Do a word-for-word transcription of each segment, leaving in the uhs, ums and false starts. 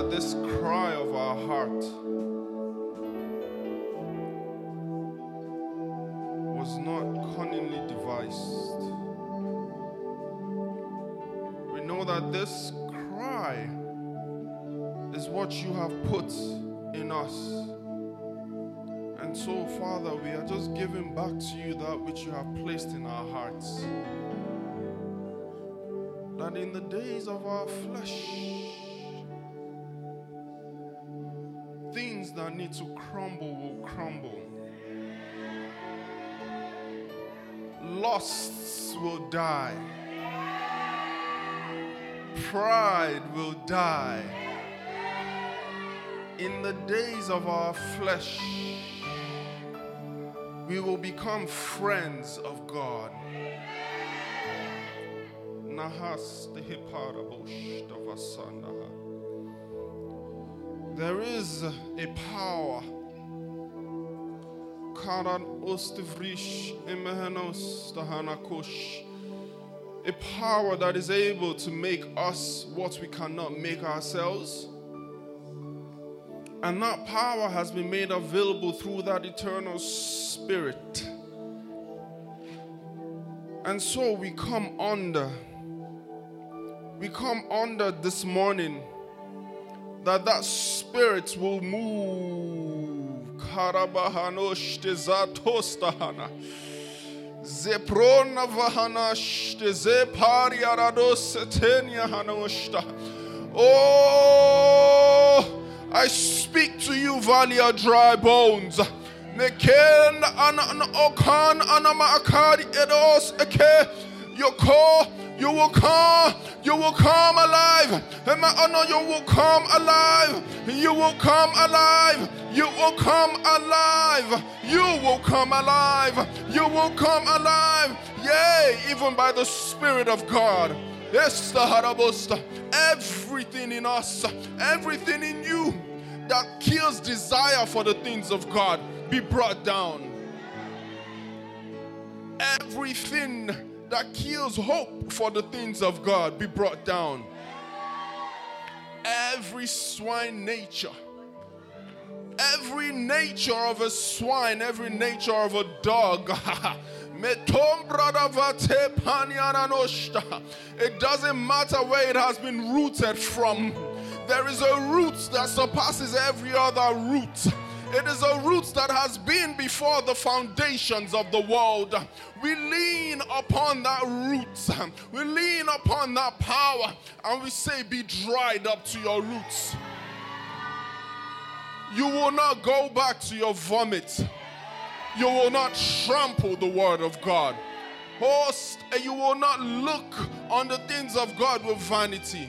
that this cry of our heart was not cunningly devised. We know that this cry is what you have put in us. And so, Father, we are just giving back to you that which you have placed in our hearts. That in the days of our flesh, things that need to crumble will crumble. Lusts will die. Pride will die. In the days of our flesh, we will become friends of God. Nahas the hiparabosh of Asanaha. There is a power. Karan ostivrish imehenos tahanakosh. A power that is able to make us what we cannot make ourselves. And that power has been made available through that eternal Spirit. And so we come under, we come under this morning that that Spirit will move. Karabahanosh tezatostahana. Zeprona vahanash tezepariarados etenia hanoshta. Oh, I speak to you, valley of dry bones. Meken an okan anama akari edos eke. You call, you will come, you will come alive. You will come alive. You will come alive. You will come alive. You will come alive. You will come alive. Yea, even by the Spirit of God. Yes, the harabosta. Everything in us, everything in you that kills desire for the things of God be brought down. Everything that kills hope for the things of God be brought down. Every swine nature, every nature of a swine, every nature of a dog. It doesn't matter where it has been rooted from. There is a root that surpasses every other root. It is a root that has been before the foundations of the world. We lean upon that root. We lean upon that power. And we say, be dried up to your roots. You will not go back to your vomit. You will not trample the word of God. Host, you will not look on the things of God with vanity.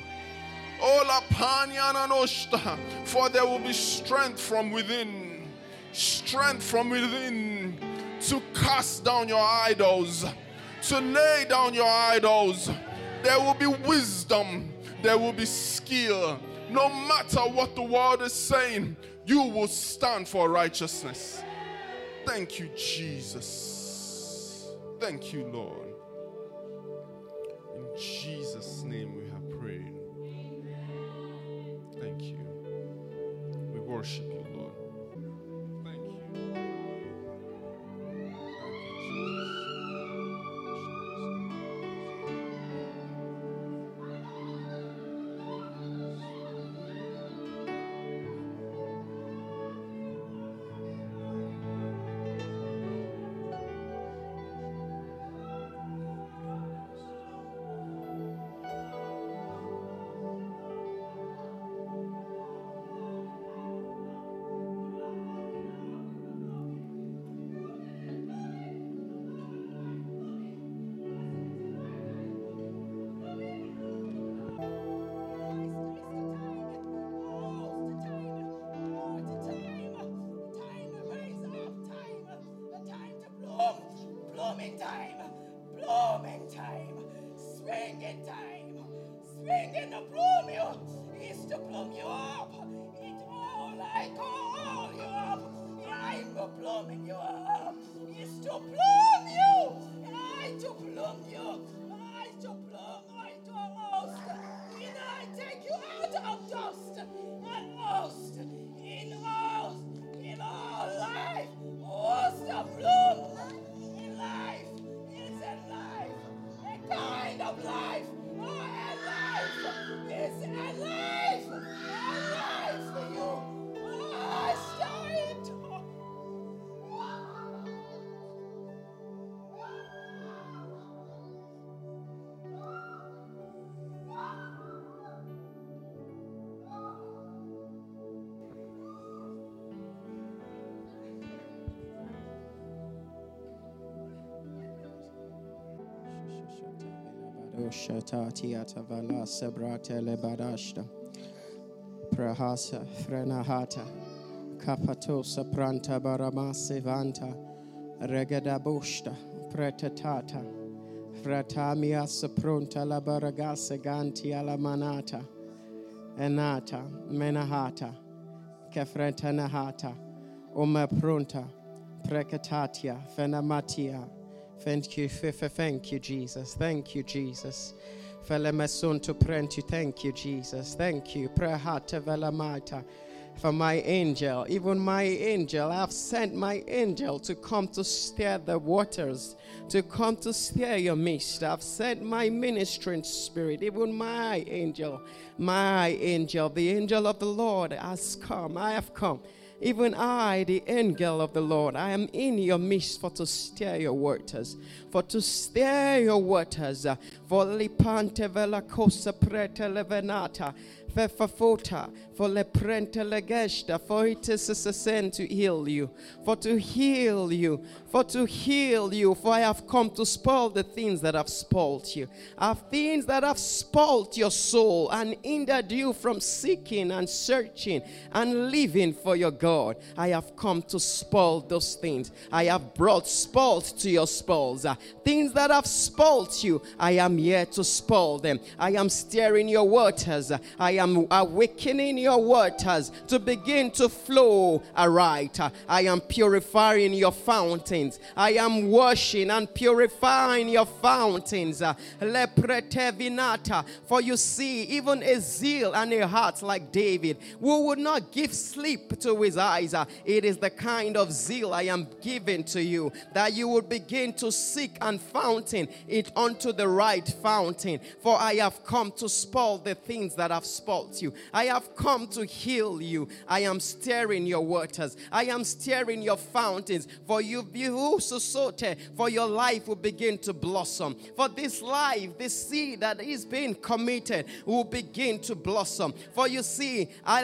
For there will be strength from within. Strength from within to cast down your idols, to lay down your idols. There will be wisdom. There will be skill. No matter what the world is saying, you will stand for righteousness. Thank you, Jesus. Thank you, Lord. In Jesus' name we have prayed. Thank you. We worship you, Lord. Thank you. Thank you, Jesus. Blooming time, blooming time, springing time, springing to bloom you, is to bloom you up. It's all I call you up. I'm blooming you up. It's to bloom you. I to bloom you. I to bloom. I to host. And I take you out of dust. wind of life. Oh, and life is and life. And life for you. Oh, stir it. Shatati atavala sebrate lebadashta prahasa frenahata kapato sapranta baramase vanta regadabushta pretatata fratamia sapronta labaragase ganti alamanata enata menahata kefrentanahata umapronta prekatatia fenamatia. Thank you, thank you, Jesus. Thank you, Jesus. Felemesunto prenti, thank you, Jesus. Thank you. Prehata velamata. For my angel, even my angel, I've sent my angel to come to stir the waters, to come to stir your midst. I've sent my ministering spirit, even my angel, my angel, the angel of the Lord has come. I have come. Even I, the angel of the Lord, I am in your midst for to stir your waters, for to stir your waters, for lipante vela cosa prete levenata, for for le prente legesta, for it is sent to heal you, for to heal you, for to heal you, for I have come to spoil the things that have spoiled you, have things that have spoiled your soul and hindered you from seeking and searching and living for your God. I have come to spoil those things. I have brought spoils to your spoils. Uh, things that have spoiled you, I am here to spoil them. I am stirring your waters. Uh, I am awakening your waters to begin to flow aright. Uh, I am purifying your fountains. I am washing and purifying your fountains. Uh, Lepretevinata. For you see, even a zeal and a heart like David, who would not give sleep to his eyes. Uh, it is the kind of zeal I am giving to you, that you would begin to seek and fountain it unto the right fountain. For I have come to spoil the things that have spoiled you. I have come to heal you. I am stirring your waters. I am stirring your fountains. For you, you for your life will begin to blossom. For this life, this seed that is being committed will begin to blossom. For you see, I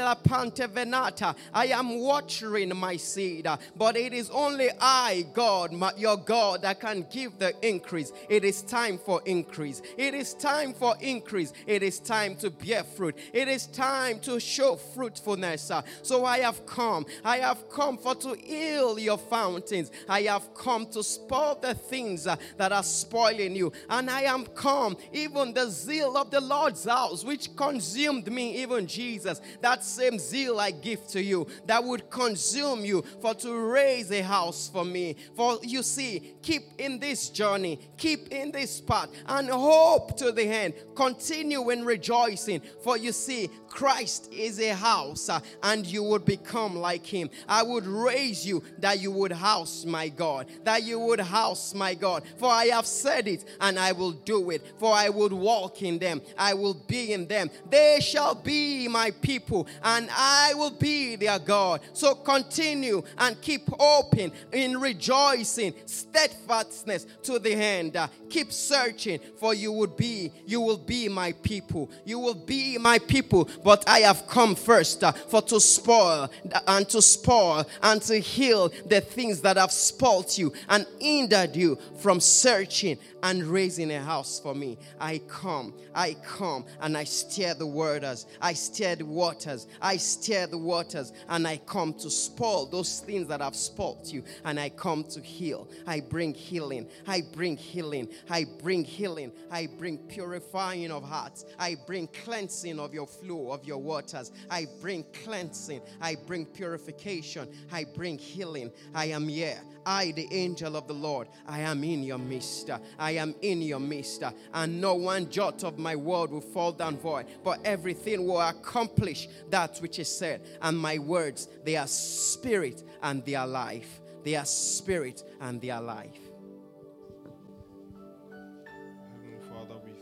am watering my seed, but it is only I, God, my, your God, that can give the increase. It is time for increase. It is time for increase. It is time to bear fruit. It is time to show fruitfulness. So I have come. I have come for to heal your fountains. I have come to spoil the things uh, that are spoiling you. And I am come, even the zeal of the Lord's house, which consumed me, even Jesus. That same zeal I give to you, that would consume you for to raise a house for me. For you see, keep in this journey, keep in this path, and hope to the end. Continue in rejoicing. For you see, Christ is a house, uh, and you would become like him. I would raise you that you would house my God, that you would house my God. For I have said it, and I will do it. For I would walk in them, I will be in them. They shall be my people, and I will be their God. So continue and keep hoping in rejoicing, steadfastness to the end. Uh, keep searching, for you would be, you will be my people. You will be my people. But I have come first uh, for to spoil and to spoil and to heal the things that have spoiled you and hindered you from searching and raising a house for me. I come, I come, and I stir the waters. I stir the waters. I stir the waters, and I come to spoil those things that have spoiled you, and I come to heal. I bring healing. I bring healing. I bring healing. I bring purifying of hearts. I bring cleansing of your flow, of your waters. I bring cleansing. I bring purification. I bring healing. I am here. I, the angel of the Lord, I am in your midst. I am in your midst. And no one jot of my word will fall down void, but everything will accomplish that which is said. And my words, they are spirit and they are life. They are spirit and they are life. Heavenly Father, we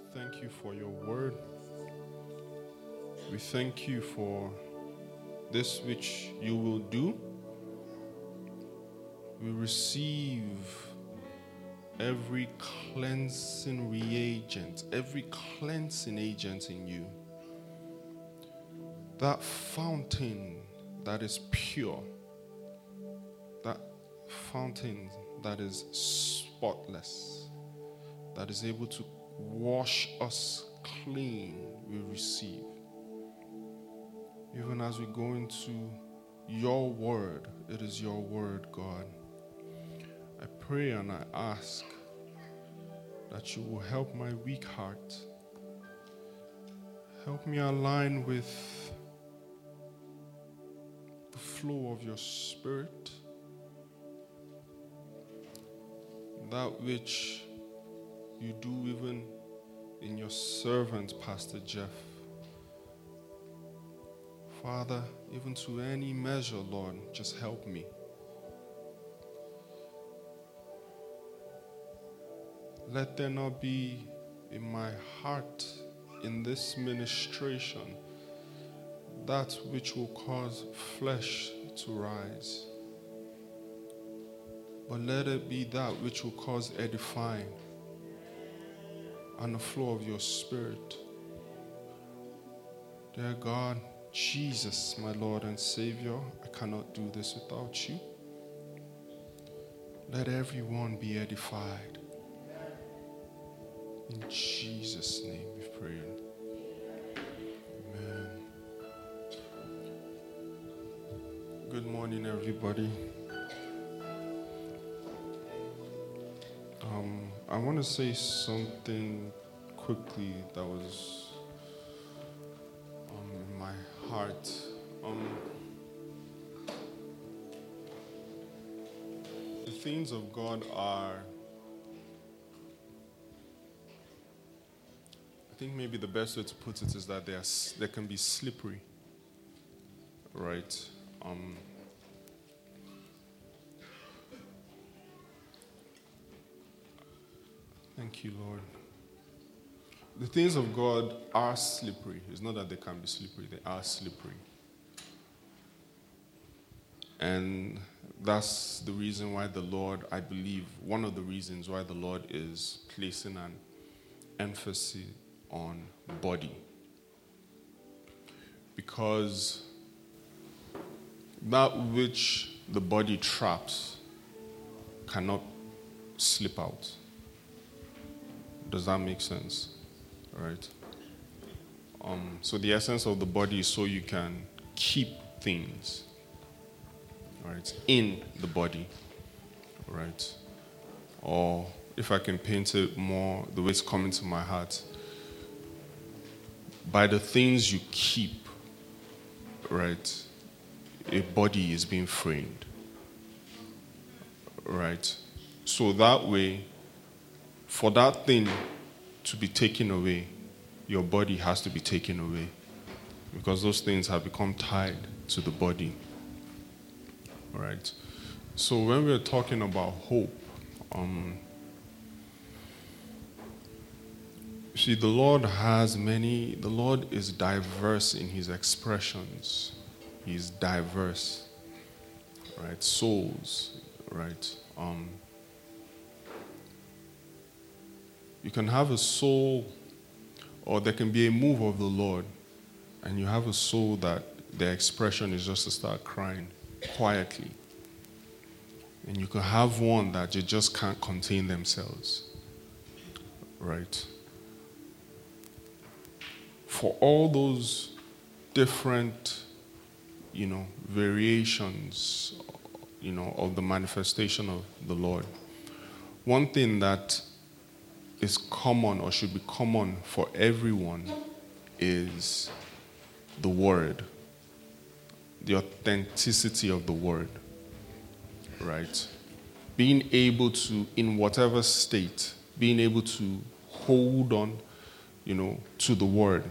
thank you for your word. We thank you for this which you will do. We receive every cleansing reagent, every cleansing agent in you. That fountain that is pure, that fountain that is spotless, that is able to wash us clean, we receive. Even as we go into your word, it is your word, God. I pray and I ask that you will help my weak heart. Help me align with the flow of your spirit, that which you do even in your servant, Pastor Jeff. Father, even to any measure, Lord, just help me. Let there not be in my heart, in this ministration, that which will cause flesh to rise. But let it be that which will cause edifying and the flow of your spirit. Dear God, Jesus, my Lord and Savior, I cannot do this without you. Let everyone be edified. In Jesus' name we pray. Amen. Good morning, everybody. Um, I want to say something quickly that was um, in my heart. Um, the things of God are, I think maybe the best way to put it is that they, are, they can be slippery, right? Um, thank you, Lord. The things of God are slippery. It's not that they can be slippery, they are slippery. And that's the reason why the Lord, I believe, one of the reasons why the Lord is placing an emphasis on body. Because that which the body traps cannot slip out. Does that make sense? Right? Um, so the essence of the body is so you can keep things, right, in the body, right? Or if I can paint it more the way it's coming to my heart, by the things you keep, right, a body is being framed, right? So that way, for that thing to be taken away, your body has to be taken away, because those things have become tied to the body, right? So when we're talking about hope, um, see, the Lord has many, the Lord is diverse in his expressions. He's diverse, right? Souls, right? Um, you can have a soul, or there can be a move of the Lord, and you have a soul that their expression is just to start crying quietly. And you can have one that they just can't contain themselves, right? For all those different, you know, variations, you know, of the manifestation of the Lord, one thing that is common or should be common for everyone is the word, the authenticity of the word, right? Being able to, in whatever state, being able to hold on, you know, to the word.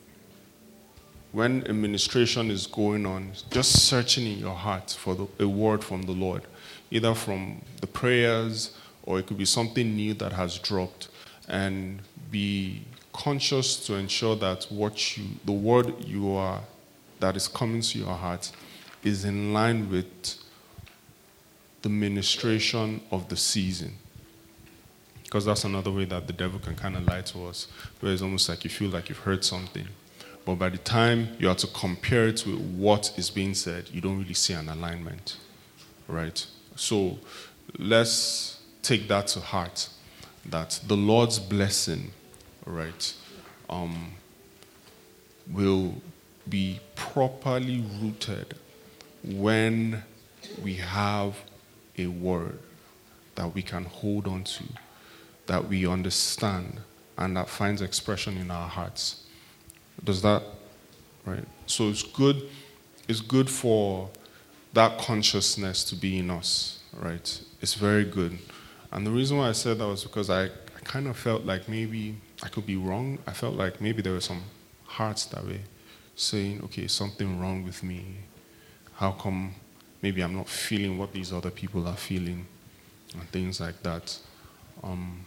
When administration is going on, just searching in your heart for the, a word from the Lord, either from the prayers or it could be something new that has dropped, and be conscious to ensure that what you, the word you are, that is coming to your heart is in line with the ministration of the season. Because that's another way that the devil can kind of lie to us, where it's almost like you feel like you've heard something. But by the time you have to compare it with what is being said, you don't really see an alignment, right? So let's take that to heart, that the Lord's blessing, right, um, will be properly rooted when we have a word that we can hold on to, that we understand, and that finds expression in our hearts. Does that, right? So it's good, it's good for that consciousness to be in us, right? It's very good. And the reason why I said that was because I, I kind of felt like maybe I could be wrong. I felt like maybe there were some hearts that were saying, okay, something wrong with me. How come maybe I'm not feeling what these other people are feeling, and things like that. Um,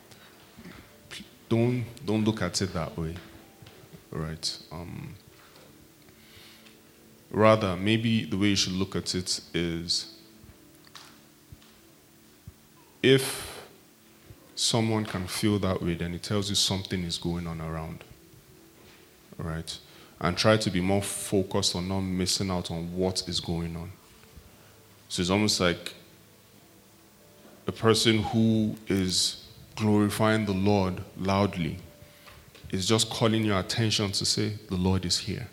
don't don't look at it that way, right? Um, rather, maybe the way you should look at it is, if someone can feel that way, then it tells you something is going on around, right? And try to be more focused on not missing out on what is going on. So it's almost like a person who is glorifying the Lord loudly is just calling your attention to say, the Lord is here.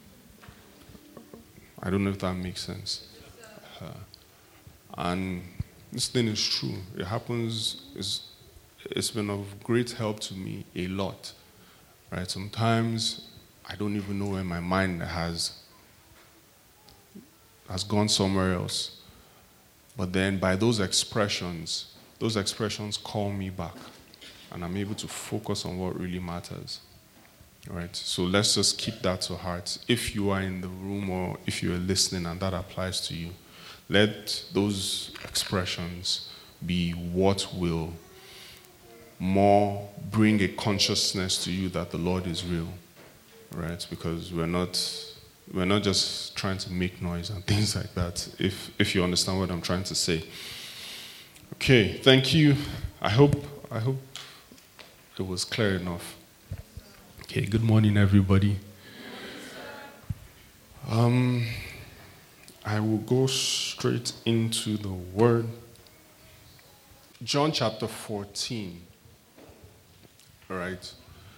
I don't know if that makes sense. Uh, and this thing is true. It happens, it's, it's been of great help to me a lot. Right? Sometimes I don't even know where my mind has, has gone somewhere else. But then by those expressions, those expressions call me back, and I'm able to focus on what really matters. Right? So let's just keep that to heart. If you are in the room or if you are listening and that applies to you, let those expressions be what will more bring a consciousness to you that the Lord is real. Right? Because we're not we're not just trying to make noise and things like that, if if you understand what I'm trying to say. Okay, thank you. I hope I hope it was clear enough. Okay, good morning, everybody. Um, I will go straight into the word. John chapter fourteen. All right.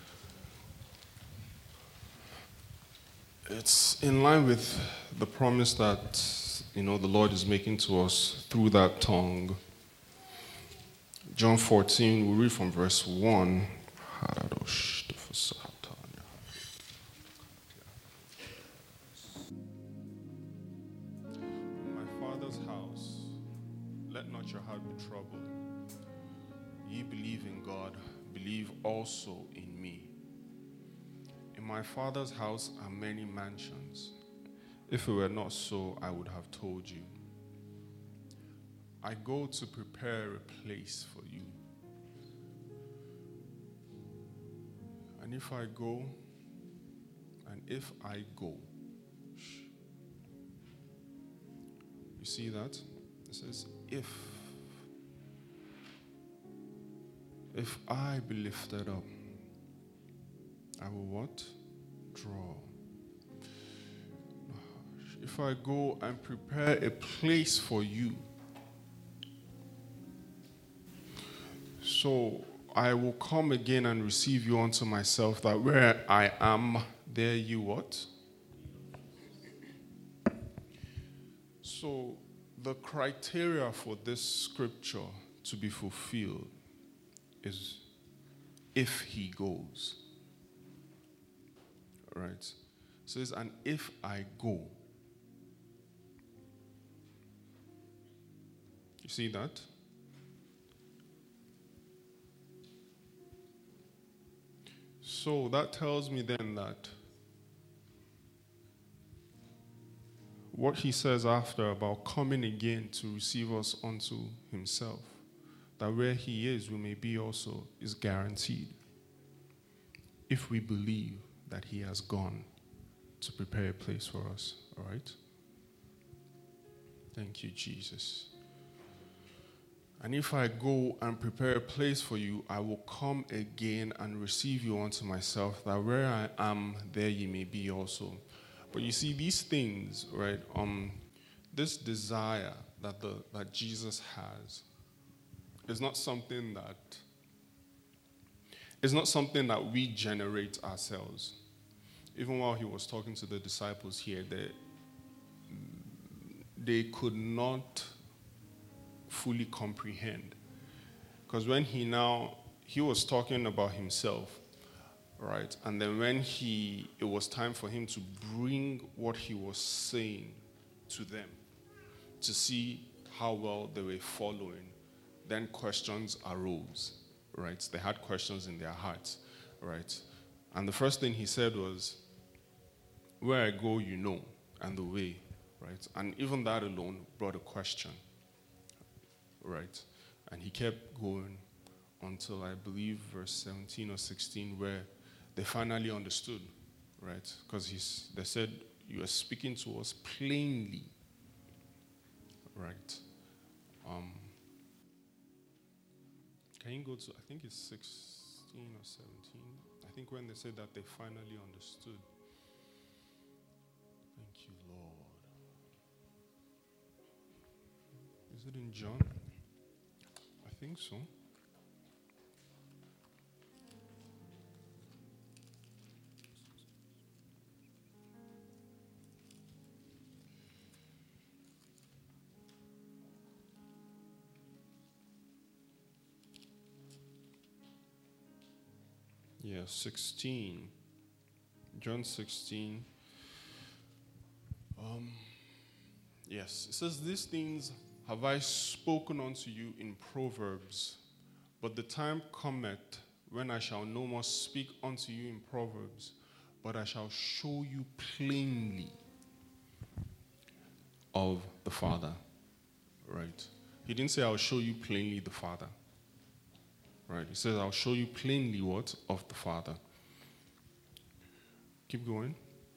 It's in line with the promise that, you know, the Lord is making to us through that tongue. John fourteen, we'll read from verse one. My Father's house, let not your heart be troubled. Ye believe in God, believe also in me. In my Father's house are many mansions. If it were not so, I would have told you. I go to prepare a place for you. And if I go, and if I go, you see that? It says, if. If I be lifted up, I will what? Draw. If I go and prepare a place for you, so I will come again and receive you unto myself, that where I am, there you what? So the criteria for this scripture to be fulfilled is if he goes. Right? It says, and if I go. You see that? So that tells me then that what he says after about coming again to receive us unto himself, that where he is, we may be also, is guaranteed. If we believe that he has gone to prepare a place for us, all right? Thank you, Jesus. And if I go and prepare a place for you, I will come again and receive you unto myself, that where I am, there ye may be also. But you see, these things, right, um, this desire that the that Jesus has is not something that is not something that we generate ourselves. Even while he was talking to the disciples here, they, they could not fully comprehend. Because when he now, he was talking about himself, right? And then when he, it was time for him to bring what he was saying to them, to see how well they were following, then questions arose, right? They had questions in their hearts, right? And the first thing he said was, where I go, you know, and the way, right? And even that alone brought a question, right? And he kept going until, I believe, verse seventeen or sixteen, where they finally understood, right? Because he's, they said, you are speaking to us plainly, right? Um, can you go to, I think it's sixteen or seventeen. I think when they said that they finally understood. Thank you, Lord. Is it in John? I think so. Yeah, sixteen. John sixteen. Um, yes, it says, these things have I spoken unto you in Proverbs, but the time cometh when I shall no more speak unto you in Proverbs, but I shall show you plainly of the Father. Right? He didn't say I'll show you plainly the Father. Right? He says I'll show you plainly what? Of the Father. Keep going.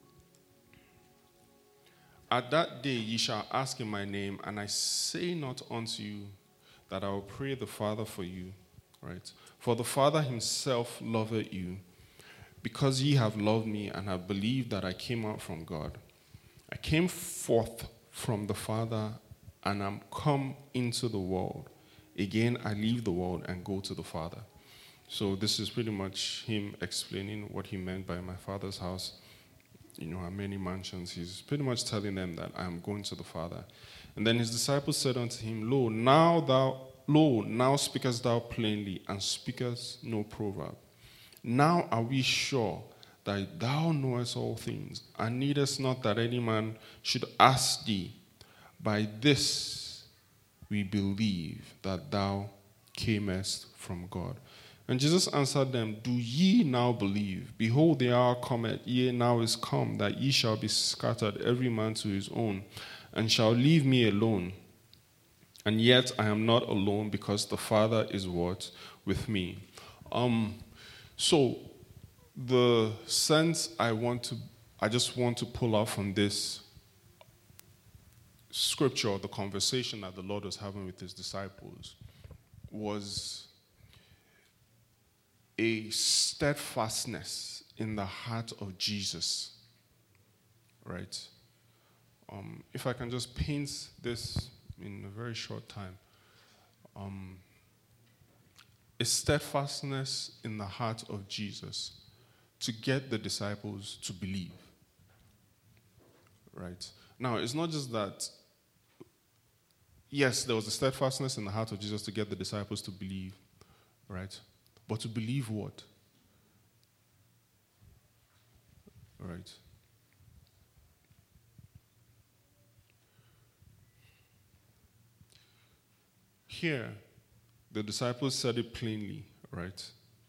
At that day ye shall ask in my name, and I say not unto you that I will pray the Father for you. Right? For the Father himself loveth you, because ye have loved me and have believed that I came out from God. I came forth from the Father and am come into the world. Again, I leave the world and go to the Father. So this is pretty much him explaining what he meant by my Father's house. You know, how many mansions. He's pretty much telling them that I am going to the Father. And then his disciples said unto him, Lo, now thou, lo, now speakest thou plainly, and speakest no proverb. Now are we sure that thou knowest all things, and needest not that any man should ask thee. By this we believe that thou camest from God. And Jesus answered them, Do ye now believe? Behold, the hour cometh, yea, now is come, that ye shall be scattered, every man to his own, and shall leave me alone. And yet I am not alone, because the Father is what? With me. Um, so the sense I want to, I just want to pull out from this scripture, or the conversation that the Lord was having with his disciples, was a steadfastness in the heart of Jesus, right? Um, if I can just paint this in a very short time, um, a steadfastness in the heart of Jesus to get the disciples to believe, right? Now, it's not just that. Yes, there was a steadfastness in the heart of Jesus to get the disciples to believe, right? But to believe what? Right? Here, the disciples said it plainly, right?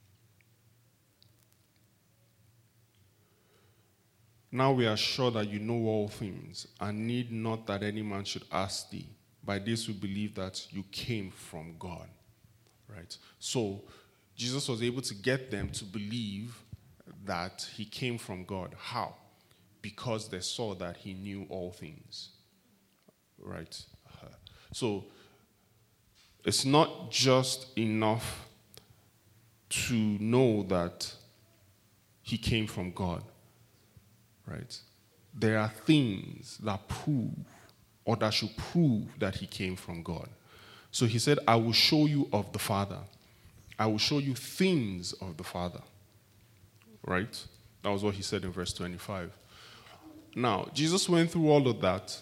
Now we are sure that you know all things, and need not that any man should ask thee. By this we believe that you came from God. right? So Jesus was able to get them to believe that he came from God. How? Because they saw that he knew all things, right? So it's not just enough to know that he came from God, right? There are things that prove or that should prove that he came from God. So he said, I will show you of the Father. I will show you things of the Father. Right? That was what he said in verse twenty-five. Now, Jesus went through all of that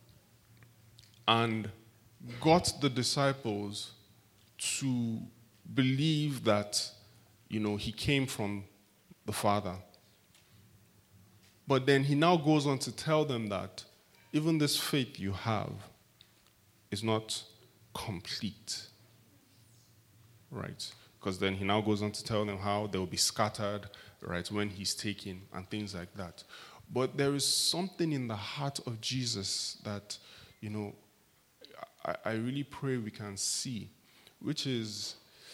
and got the disciples to believe that, you know, he came from the Father. But then he now goes on to tell them that even this faith you have is not complete. Right? Because then he now goes on to tell them how they will be scattered, right, when he's taken and things like that. But there is something in the heart of Jesus that, you know, I, I really pray we can see, which is,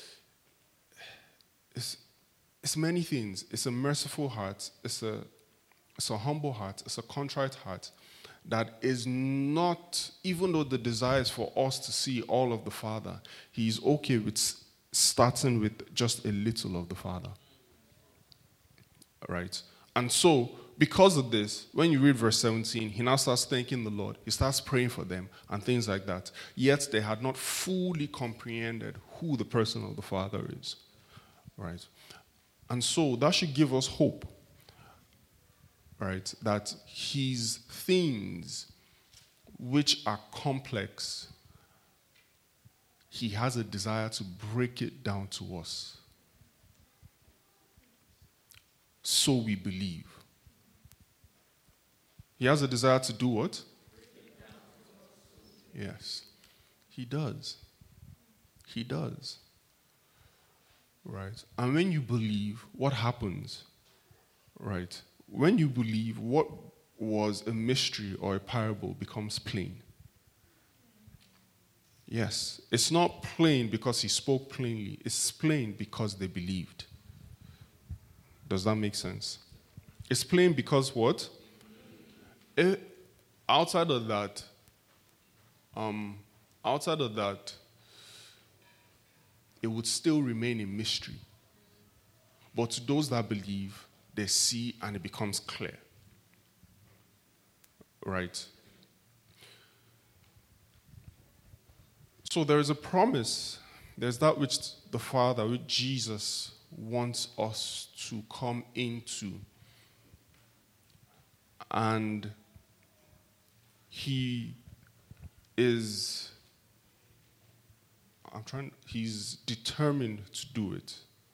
it's, it's many things. It's a merciful heart. It's a, it's a humble heart. It's a contrite heart that is not, even though the desire is for us to see all of the Father, he's okay with starting with just a little of the Father. Right? And so, because of this, when you read verse seventeen, he now starts thanking the Lord. He starts praying for them and things like that. Yet they had not fully comprehended who the person of the Father is. Right? And so that should give us hope. Right? That his things which are complex, he has a desire to break it down to us. So we believe. He has a desire to do what? Yes. He does. He does. Right? And when you believe, what happens? Right? When you believe, what was a mystery or a parable becomes plain. Yes. It's not plain because he spoke plainly. It's plain because they believed. Does that make sense? It's plain because what? It, outside of that, um, outside of that, it would still remain a mystery. But to those that believe, they see and it becomes clear. Right? So there is a promise. There's that which the Father, which Jesus wants us to come into. And he is, I'm trying, he's determined to do it.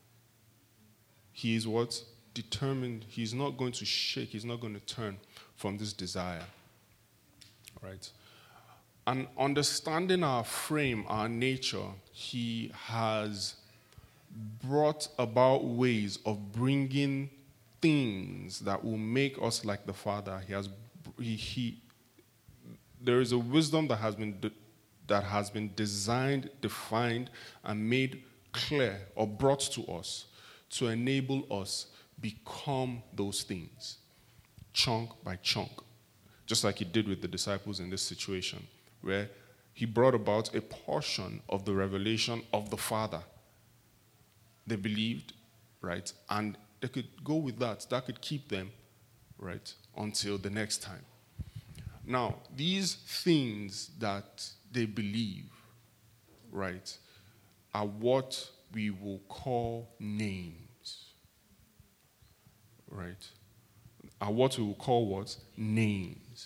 He is what? Determined. He's not going to shake. He's not going to turn from this desire. Right? And understanding our frame, our nature, he has brought about ways of bringing things that will make us like the Father. He has, he, he there is a wisdom that has been de- that has been designed, defined, and made clear or brought to us to enable us become those things, chunk by chunk, just like he did with the disciples in this situation, where he brought about a portion of the revelation of the Father. They believed, right? And they could go with that. That could keep them, right, until the next time. Now, these things that they believe, right, are what we will call names, right? Are what we will call what? Names.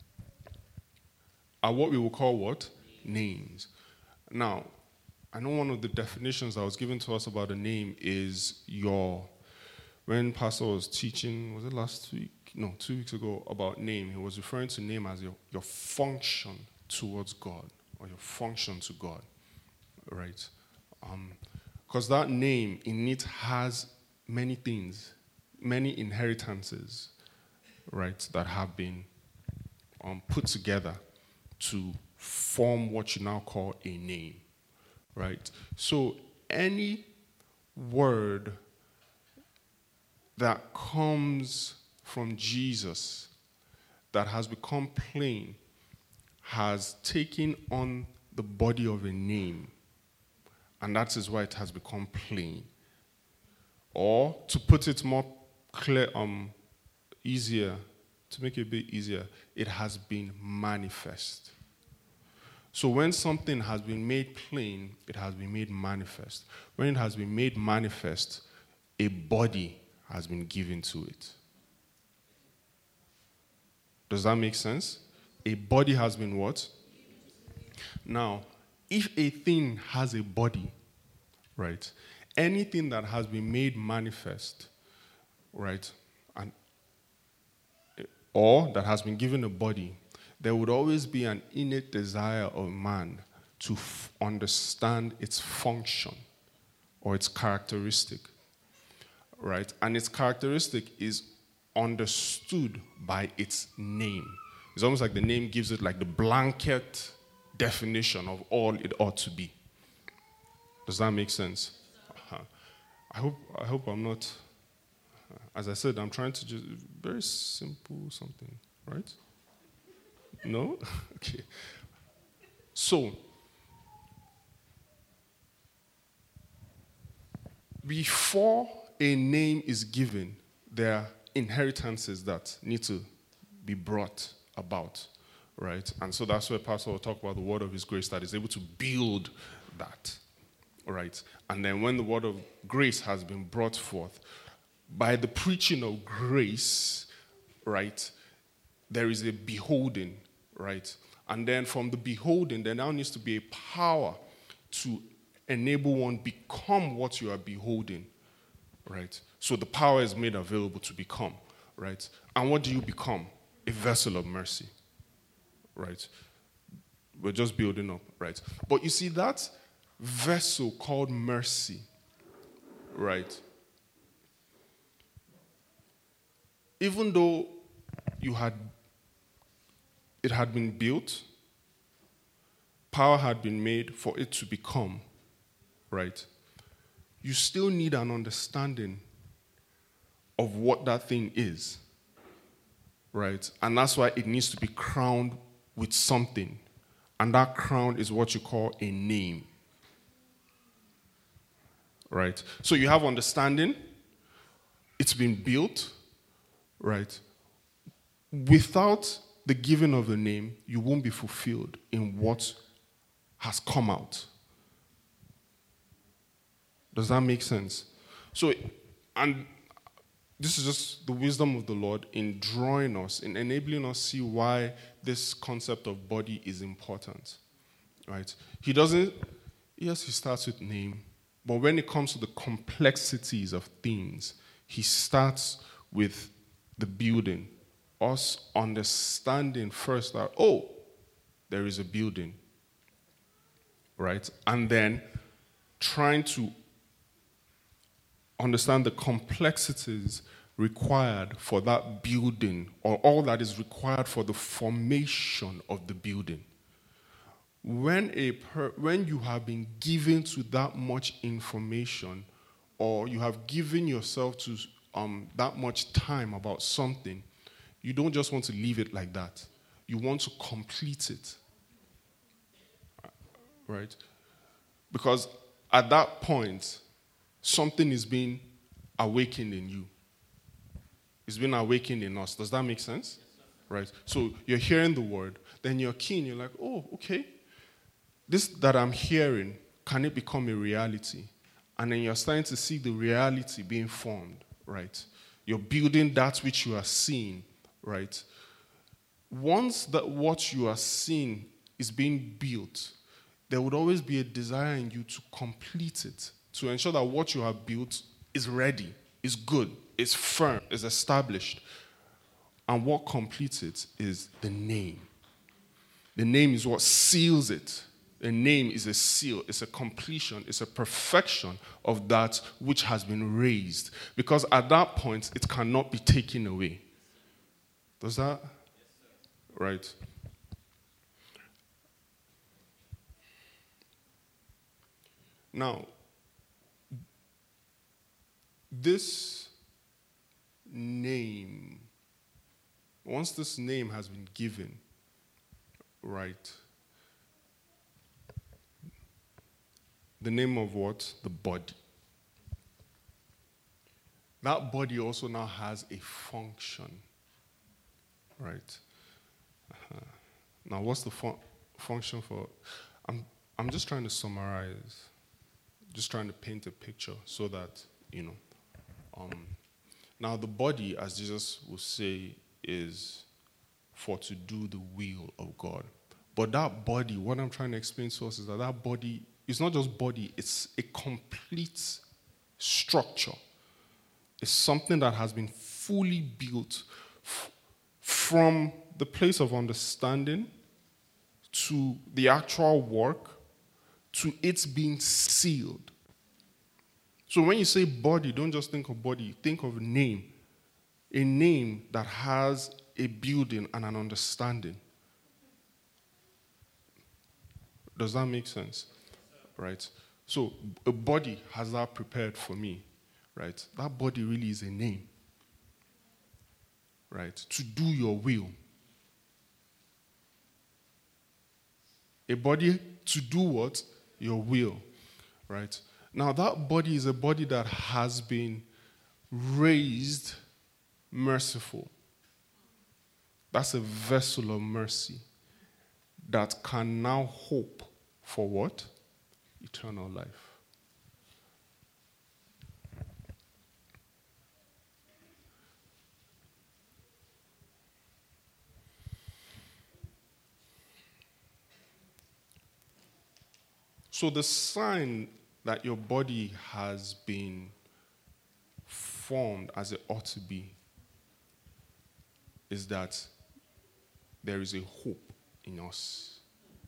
Are what we will call what? Names. Now, I know one of the definitions that was given to us about a name is your, when Pastor was teaching, was it last week? No, two weeks ago, about name. He was referring to name as your, your function towards God, or your function to God, right? Because um, that name in it has many things, many inheritances, right, that have been um, put together to form what you now call a name, right? So any word that comes from Jesus that has become plain has taken on the body of a name, and that is why it has become plain. Or, to put it more clear, um, easier, to make it a bit easier, it has been manifest. So when something has been made plain, it has been made manifest. When it has been made manifest, a body has been given to it. Does that make sense? A body has been what? Now, if a thing has a body, right, anything that has been made manifest, right, and or that has been given a body, there would always be an innate desire of man to f- understand its function or its characteristic, right? And its characteristic is understood by its name. It's almost like the name gives it like the blanket definition of all it ought to be. Does that make sense? Uh-huh. I hope I hope I'm not, as I said, I'm trying to just, very simple something, right? No? Okay. So, before a name is given, there are inheritances that need to be brought about, right? And so that's where Pastor will talk about the word of his grace that is able to build that, right? And then when the word of grace has been brought forth, by the preaching of grace, right, there is a beholding, right? And then from the beholding, there now needs to be a power to enable one become what you are beholding, right? So the power is made available to become, right? And what do you become? A vessel of mercy, right? We're just building up, right? But you see, that vessel called mercy, right? Even though you had, it had been built, power had been made for it to become, right? You still need an understanding of what that thing is, right? And that's why it needs to be crowned with something. And that crown is what you call a name, right? So you have understanding, it's been built, right? Without the giving of the name, you won't be fulfilled in what has come out. Does that make sense? So, and this is just the wisdom of the Lord in drawing us, in enabling us see why this concept of body is important, right? He doesn't, yes, he starts with name, but when it comes to the complexities of things, he starts with the building, us understanding first that, oh, there is a building, right? And then trying to understand the complexities required for that building, or all that is required for the formation of the building. When, a per, when you have been given to that much information, or you have given yourself to um, that much time about something, you don't just want to leave it like that. You want to complete it, right? Because at that point, something is being awakened in you. It's been awakened in us. Does that make sense? Right? So you're hearing the word, then you're keen, you're like, oh, okay. This that I'm hearing, can it become a reality? And then you're starting to see the reality being formed, right? You're building that which you are seeing, right? Once that what you are seeing is being built, there would always be a desire in you to complete it, to ensure that what you have built is ready, is good, is firm, is established. And what completes it is the name. The name is what seals it. The name is a seal, it's a completion, it's a perfection of that which has been raised. Because at that point, it cannot be taken away. Does that? Yes, sir. Right. Now, this name, once this name has been given, right? The name of what? The body. That body also now has a function, right? Uh-huh. Now, what's the fun- function for? I'm I'm just trying to summarize, just trying to paint a picture so that you know. Um, now, the body, as Jesus will say, is for to do the will of God. But that body, what I'm trying to explain to us is that that body is not just body; it's a complete structure. It's something that has been fully built f- from the place of understanding to the actual work to its being sealed. So when you say body, don't just think of body, think of a name. A name that has a building and an understanding. Does that make sense? Right? So a body has that prepared for me. Right? That body really is a name. Right? To do your will. A body to do what? Your will. Right? Now that body is a body that has been raised merciful. That's a vessel of mercy that can now hope for what? Eternal life. So the sign that your body has been formed as it ought to be is that there is a hope in us.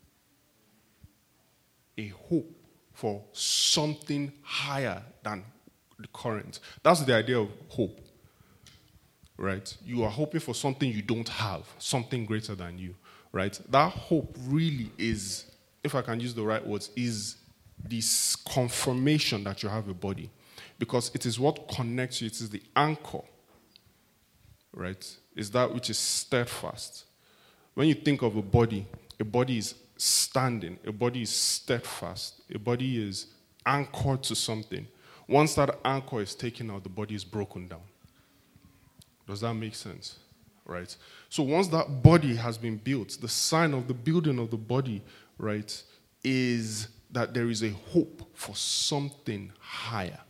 A hope for something higher than the current. That's the idea of hope. Right? You are hoping for something you don't have, something greater than you. Right? That hope really is, if I can use the right words, is this confirmation that you have a body. Because it is what connects you, it is the anchor. Right? It's that which is steadfast. When you think of a body, a body is standing, a body is steadfast, a body is anchored to something. Once that anchor is taken out, the body is broken down. Does that make sense? Right? So once that body has been built, the sign of the building of the body, right, is that there is a hope for something higher.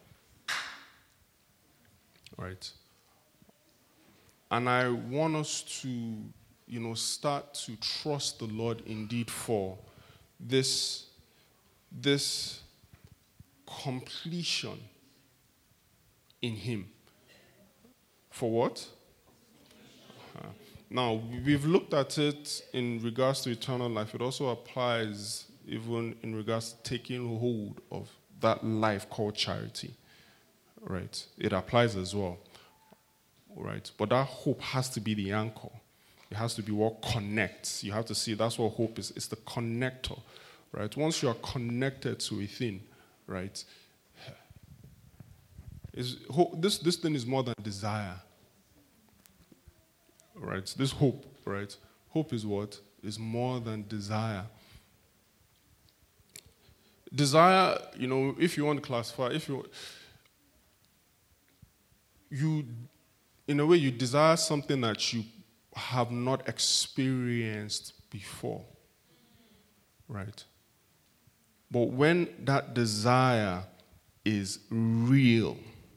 Right? And I want us to, you know, start to trust the Lord indeed for this, this completion in Him. For what? Uh, now, we've looked at it in regards to eternal life. It also applies even in regards to taking hold of that life called charity. Right? It applies as well. Right? But that hope has to be the anchor. It has to be what connects. You have to see that's what hope is. It's the connector. Right? Once you are connected to a thing, right? Is hope, this, this thing is more than desire. Right? This hope, right? Hope is what? Is more than desire. Desire, you know, if you want to classify, if you, you, in a way, you desire something that you have not experienced before. Right? But when that desire is real,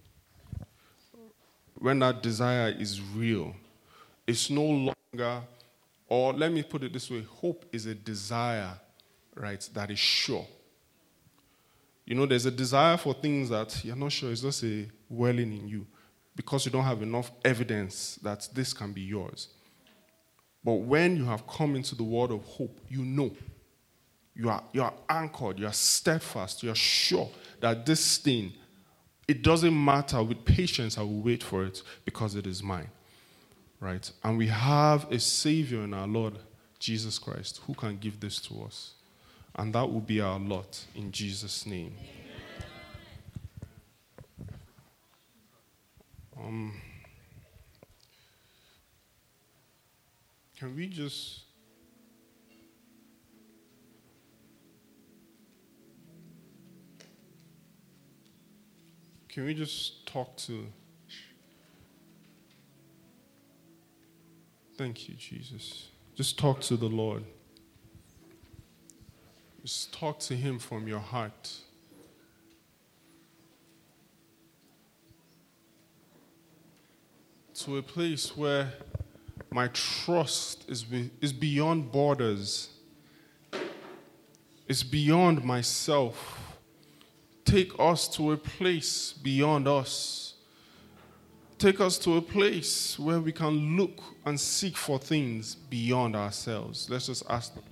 when that desire is real, it's no longer, or let me put it this way, hope is a desire, right, that is sure. You know, there's a desire for things that you're not sure, it's just a welling in you because you don't have enough evidence that this can be yours. But when you have come into the world of hope, you know. You are, you are anchored, you are steadfast, you are sure that this thing, it doesn't matter. With patience, I will wait for it because it is mine. Right? And we have a Savior in our Lord, Jesus Christ, who can give this to us. And that will be our lot in Jesus' name. Um, can we just can we just talk to Thank you, Jesus. Just talk to the Lord. Just talk to him from your heart. To a place where my trust is, be, is beyond borders. It's beyond myself. Take us to a place beyond us. Take us to a place where we can look and seek for things beyond ourselves. Let's just ask